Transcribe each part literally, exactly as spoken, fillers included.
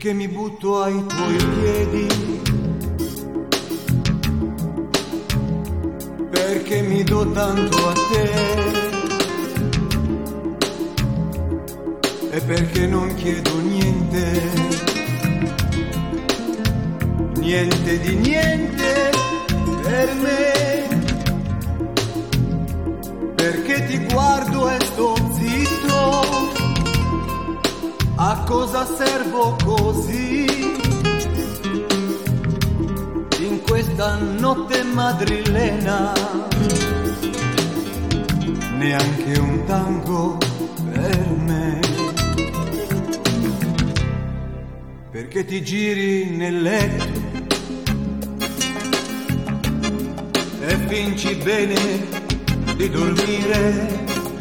che mi butto ai tuoi piedi, perché mi do tanto a te e perché non chiedo niente, niente di niente per me, perché ti guardo e sto zitto. A cosa servo così in questa notte madrilena? Neanche un tango per me, perché ti giri nel letto e fingi bene di dormire.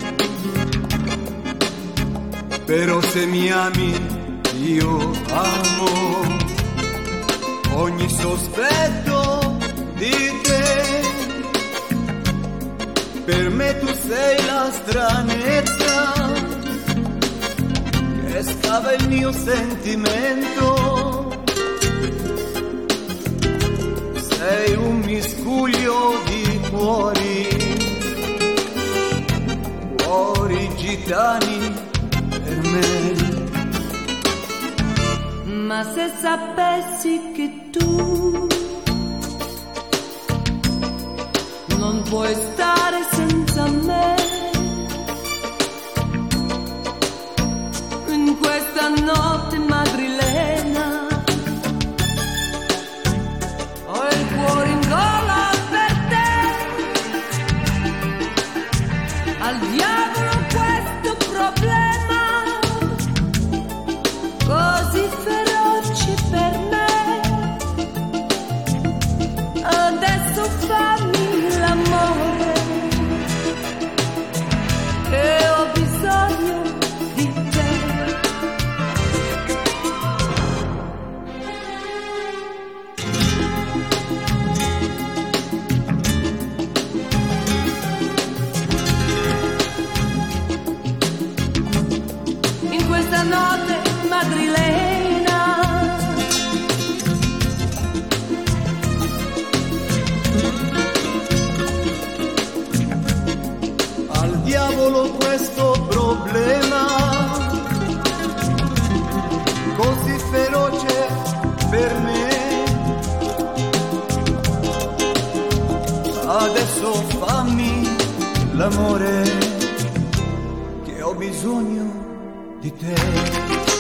Però se mi ami, io amo ogni sospetto di te. Per me tu sei la stranezza che scava il mio sentimento. Sei un miscuglio di cuori, cuori gitani per me. Ma se sapessi che tu non puoi stare senza me, in questa notte madrilena ho il cuore in gola per te. Al diavolo questo problema così feroci per me. Adesso fammi l'amore, che ho bisogno di te. In questa notte madrilena al diavolo questo problema così feroce per me. Adesso fammi l'amore, che ho bisogno di te.